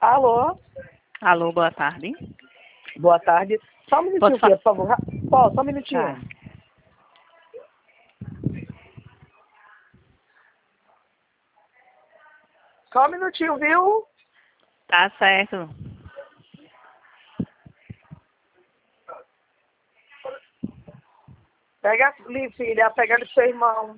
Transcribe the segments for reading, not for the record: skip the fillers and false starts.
Alô? Alô, boa tarde. Boa tarde. Só um minutinho, Posso filha, por favor. Só um minutinho. Tá. Só um minutinho, viu? Tá certo. Pega ali, filha, pega ali pro seu irmão.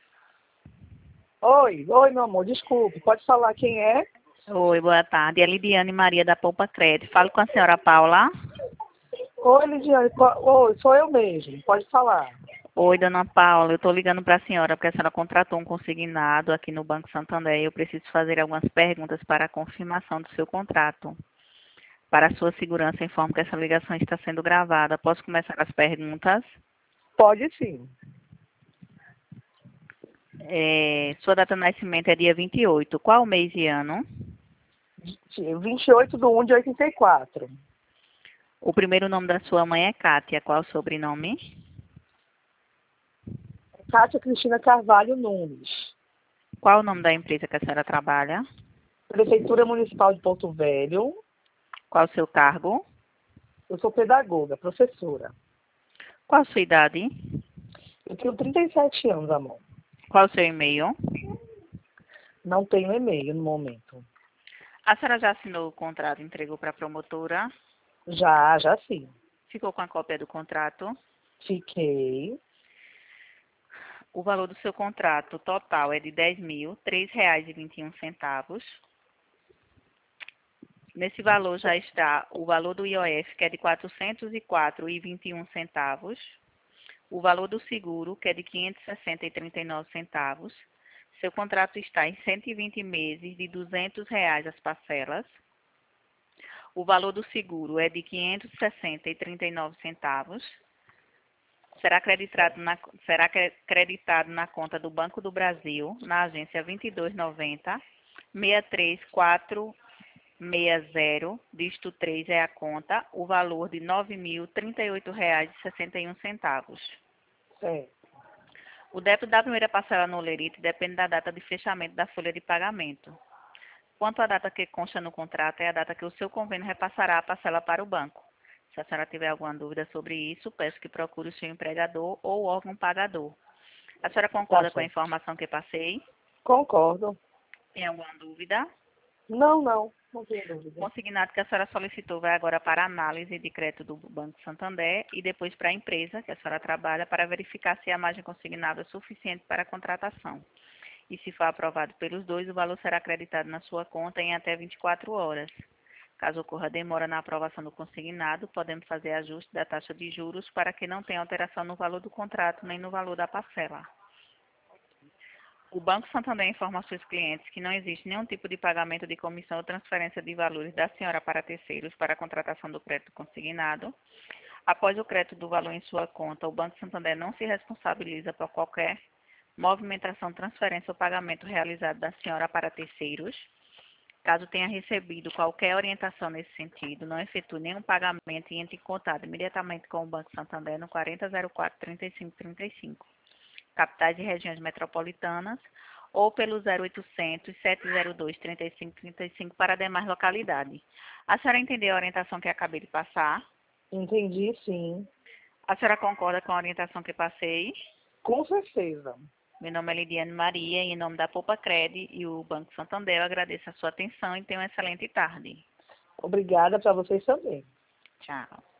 Oi, meu amor, desculpe. Pode falar quem é? Oi, boa tarde. É Lidiane Maria da Poupa Crédito. Falo com a senhora Paula. Oi, Lidiane. Oi, sou eu mesmo. Pode falar. Oi, dona Paula. Eu estou ligando para a senhora porque a senhora contratou um consignado aqui no Banco Santander e eu preciso fazer algumas perguntas para a confirmação do seu contrato. Para a sua segurança, informo que essa ligação está sendo gravada. Posso começar as perguntas? Pode sim. Sua data de nascimento é dia 28. Qual mês e ano? 28/1/84. O primeiro nome da sua mãe é Kátia. Qual o sobrenome? Cátia Cristina Carvalho Nunes. Qual o nome da empresa que a senhora trabalha? Prefeitura Municipal de Porto Velho. Qual o seu cargo? Eu sou pedagoga, professora. Qual a sua idade? Eu tenho 37 anos, amor. Qual o seu e-mail? Não tenho e-mail no momento. A senhora já assinou o contrato e entregou para a promotora? Já sim. Ficou com a cópia do contrato? Fiquei. O valor do seu contrato total é de R$ 10.003,21. Nesse valor já está o valor do IOF, que é de R$ 404,21. O valor do seguro, que é de R$ 560,39. Seu contrato está em 120 meses de R$ 200 as parcelas. O valor do seguro é de R$ 560,39. Será creditado na conta do Banco do Brasil, na agência 2290 63460, dígito 3 é a conta, o valor de R$ 9.038,61. É. O débito da primeira parcela no Olerite depende da data de fechamento da folha de pagamento. Quanto à data que consta no contrato, é a data que o seu convênio repassará a parcela para o banco. Se a senhora tiver alguma dúvida sobre isso, peço que procure o seu empregador ou órgão pagador. A senhora Tá concorda com a certo. informação que passei? Concordo. Tem alguma dúvida? Não tenho O dúvida. consignado que a senhora solicitou vai agora para análise de crédito do Banco Santander e depois para a empresa que a senhora trabalha para verificar se a margem consignada é suficiente para a contratação. E se for aprovado pelos dois, o valor será acreditado na sua conta em até 24 horas. Caso ocorra demora na aprovação do consignado, podemos fazer ajuste da taxa de juros para que não tenha alteração no valor do contrato nem no valor da parcela. O Banco Santander informa aos seus clientes que não existe nenhum tipo de pagamento de comissão ou transferência de valores da senhora para terceiros para a contratação do crédito consignado. Após o crédito do valor em sua conta, o Banco Santander não se responsabiliza por qualquer movimentação, transferência ou pagamento realizado da senhora para terceiros. Caso tenha recebido qualquer orientação nesse sentido, não efetue nenhum pagamento e entre em contato imediatamente com o Banco Santander no 4004-3535, capitais e regiões metropolitanas, ou pelo 0800 702 3535 para demais localidades. A senhora entendeu a orientação que acabei de passar? Entendi, sim. A senhora concorda com a orientação que passei? Com certeza. Meu nome é Lidiane Maria e em nome da Poupa Cred e o Banco Santander eu agradeço a sua atenção e tenha uma excelente tarde. Obrigada para vocês também. Tchau.